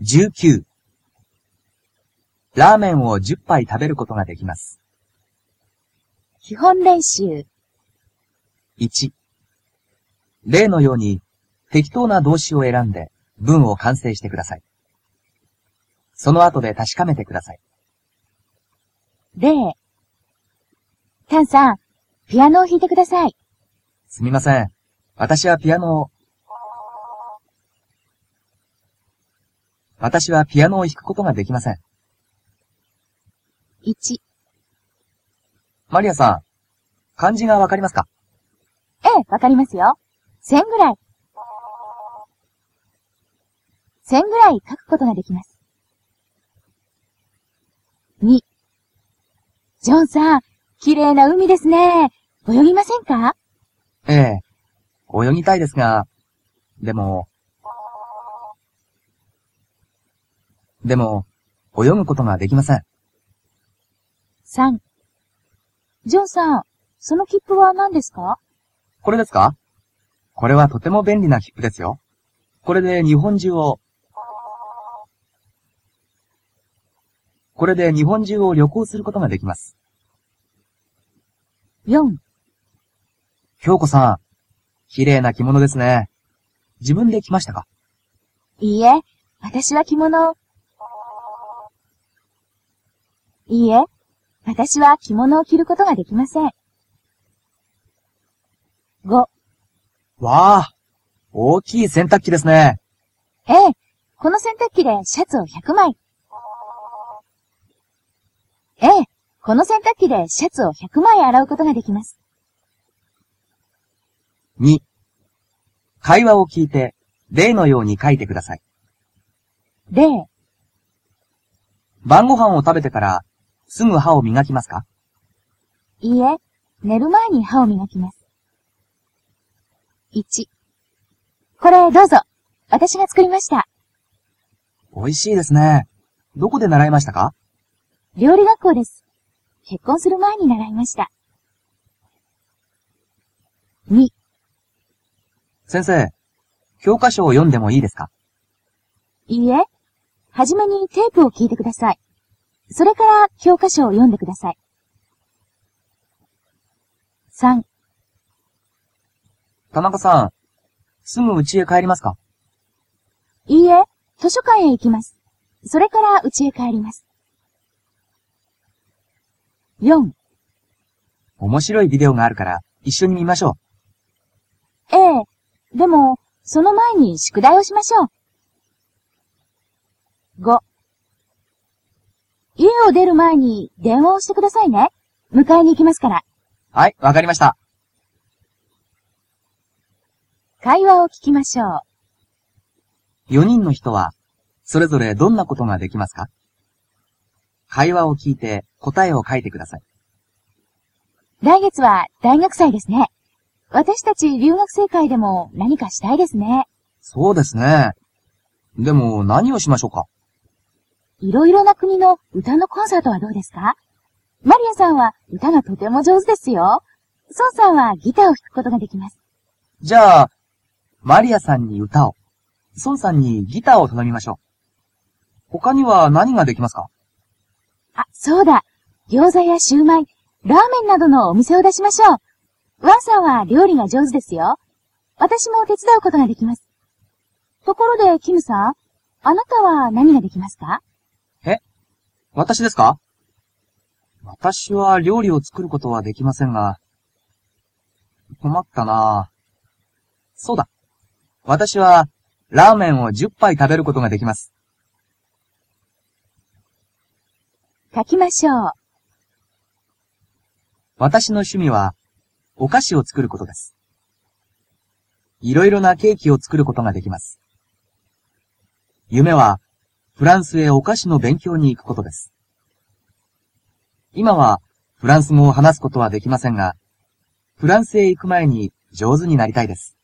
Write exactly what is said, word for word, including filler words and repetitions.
じゅうきゅう、ラーメンをじゅっぱい食べることができます。 基本練習。 いち、例のように適当な動詞を選んで文を完成してください。その後で確かめてください。 例。タンさん、ピアノを弾いてください。 すみません。私はピアノを、私はピアノを弾くことができません。 いち、 マリアさん、漢字がわかりますか？ ええ、わかりますよ。線ぐらい。線ぐらい書くことができます。に、ジョンさん、綺麗な海ですね。泳ぎませんか？ ええ、泳ぎたいですが、でも、でも、泳ぐことができません。 さん、ジョンさん、その切符は何ですか？ これですか？これはとても便利な切符ですよ。これで日本中を、これで日本中を旅行することができます。 よん、 京子さん、綺麗な着物ですね。自分で着ましたか？ いいえ、私は着物を、いいえ、私は着物を着ることができません。ご、 わあ、大きい洗濯機ですね。 ええ、この洗濯機でシャツをひゃくまい。ええ、この洗濯機でシャツをひゃくまい洗うことができます。 に、会話を聞いて、例のように書いてください。 例。 晩ご飯を食べてから、すぐ歯を磨きますか？ いいえ、寝る前に歯を磨きます。いち、これどうぞ。私が作りました。 美味しいですね。どこで習いましたか？ 料理学校です。結婚する前に習いました。に、 先生、教科書を読んでもいいですか？ いいえ、はじめにテープを聞いてください。それから教科書を読んでください。さん、 田中さん、すぐ家へ帰りますか？ いいえ、図書館へ行きます。それから家へ帰ります。よん、 面白いビデオがあるから一緒に見ましょええ、でも、その前に宿題をしましょう。ご、家を出る前に電話をしてくださいね。迎えに行きますから。 う。はい、わかりました。 会話を聞きましょう。 よにんの人は、それぞれどんなことができますか？会話を聞いて答えを書いてください。 来月は大学祭ですね。私たち留学生会でも何かしたいですね。 そうですね。でも何をしましょうか？ いろいろな国の歌のコンサートはどうですか？マリアさんは歌がとても上手ですよ。ソンさんはギターを弾くことができます。 じゃあ、マリアさんに歌を、ソンさんにギターを頼みましょう。他には何ができますか？ あ、そうだ。餃子やシューマイ、ラーメンなどのお店を出しましょう。ワンさんは料理が上手ですよ。私も手伝うことができます。ところで、キムさん、あなたは何ができますか？ え？私ですか？私は料理を作ることはできませんが、困ったなぁ。そうだ。私はラーメンをじゅっぱい食べることができます。 書きましょう。 私の趣味はお菓子を作ることです。いろいろなケーキを作ることができます。夢はフランスへお菓子の勉強に行くことです。今はフランス語を話すことはできませんが、フランスへ行く前に上手になりたいです。